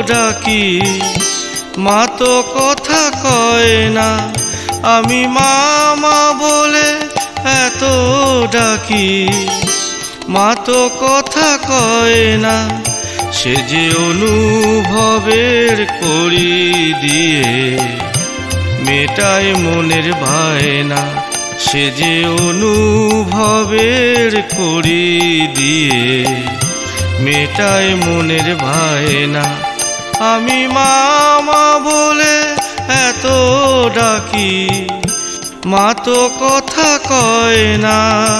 ডাকি মা তো কথা কয় না, আমি মামা বলে এত ডাকি মা তো কথা কয় না। সে যে অনুভবের করি দিয়ে মেটায় মনের বায়না, সে যে অনুভবের করি দিয়ে মেটায় মনের বায়না। আমি মামা বলে এত ডাকি মা তো কথা কয় না।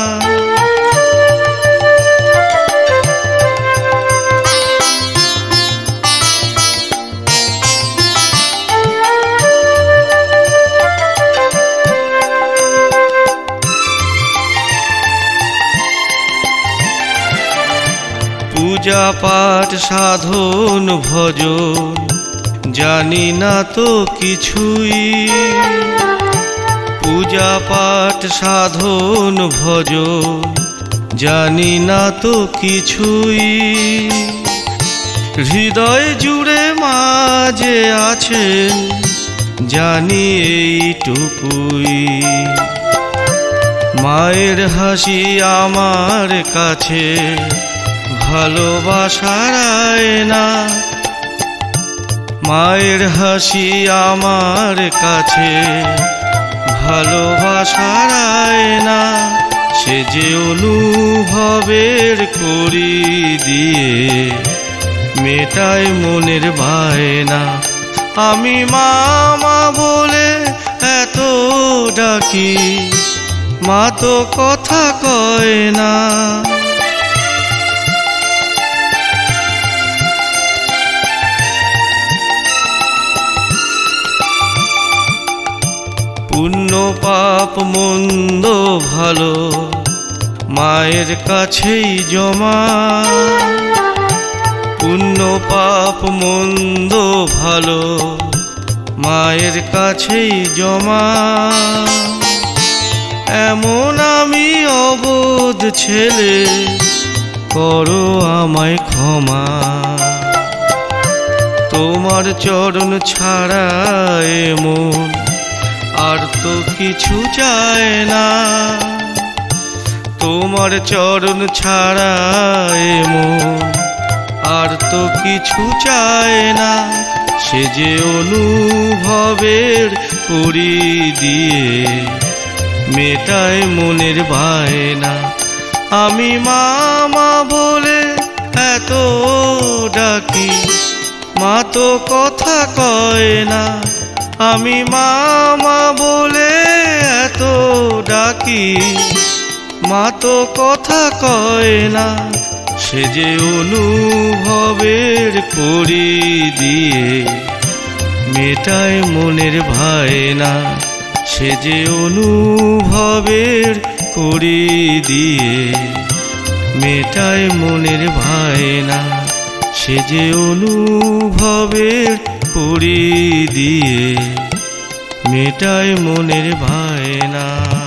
পূজা পাঠ সাধন ভজন জানি না তো কিছুই, পূজা পাঠ সাধন ভজন জানি না তো কিছুই। হৃদয় জুড়ে মা যে আছেন জানি এইটুকুই, মায়ের হাসি আমার কাছে ভালোবাসার আয়না, মায়ের হাসি আমার কাছে ভালোবাসার আয়না। সে যে অনুভবের করি দিয়ে মেটায় মনের বায়না। আমি মামা বলে এত ডাকি মা তো কথা কয় না। পুণ্য পাপ মন্দ ভালো মায়ের কাছেই জমা, পুণ্য পাপ মন্দ ভালো মায়ের কাছেই জমা। এমন আমি অবোধ ছেলে করো আমায় ক্ষমা, তোমার চরণ ছাড়া এমন আর তো কিছু চায় না, তোমার চরণ ছাড়া এমন আর তো কিছু চায় না। সে যে অনুভবের করি দিয়ে মেটায় মনের বায়না। আমি মামা বলে এত ডাকি মা তো কথা কয় না। আমি মামা বলে এত ডাকি মা তো কথা কয় না। সে যে অনুভবের করি দিয়ে মেটায় মনের বায়না, সে যে অনুভবের করি দিয়ে মেটায় মনের বায়না, সে যে অনুভবের করি দিয়ে মেটায় মনের বায়না।